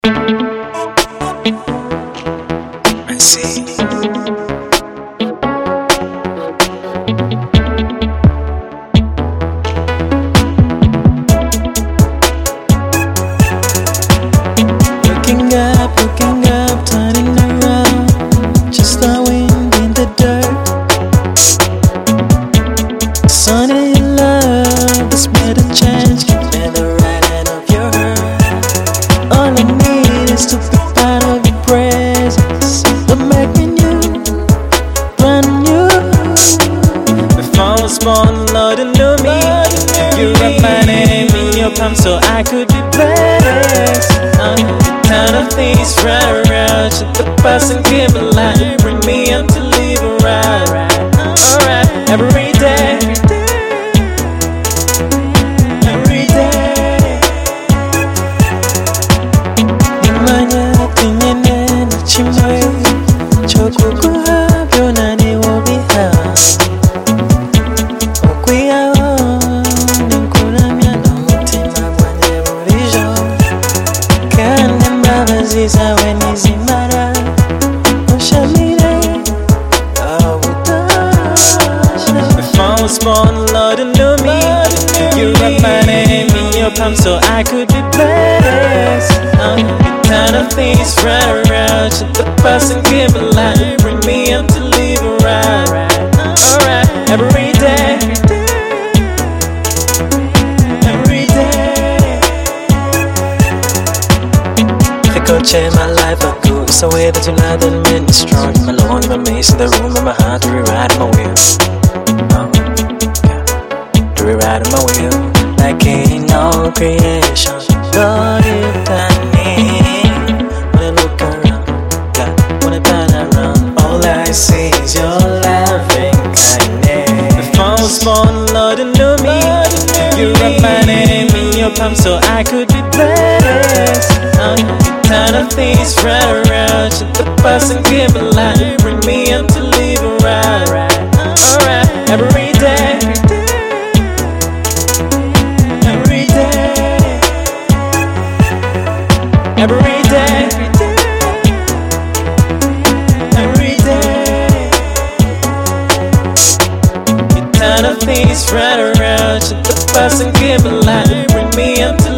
I see. Looking up, turning around, just the wind in the dirt. Sun in your love has made a change, and the right hand of your heart. All I need is to be part of your presence, to make me new, brand new. Before I was born, Lord, you knew me. You wrote my name in your palm so I could be blessed. Kind of things right around, shut the past and give a light. Bring me up to live right. Alright, every day. Every day. Nimanya tinyene na chimwe, chokukuha byona ni wobiha. Okwiya ninkuramya n'umutima gwanjye burijo. Kandi imbabaziza we nizimara ushamire aho utasha. Before I was born, Lord, you knew me. You wrote my name in your palm so I could be blessed. The kind of things right around, shut the past and give a light. Bring me up to live right. Alright, every day. Every day. It could change my life, but good. It's the way that you lie that made me strong. I'm alone in my maze in the room in my heart to rewrite my will. To rewrite my will. Like ain't no creation, God if done it. When I look around, God, when I turn around, all I see is your loving kindness. Before I was born, Lord, you knew me. You wrote my name in your palm so I could be blessed. Kind of things right around, shut the past and give a light. Bring me up to live right. Alright, every day. Every day. Every day. Every day. Kind of things right around, shut the past and give a light. Bring me up to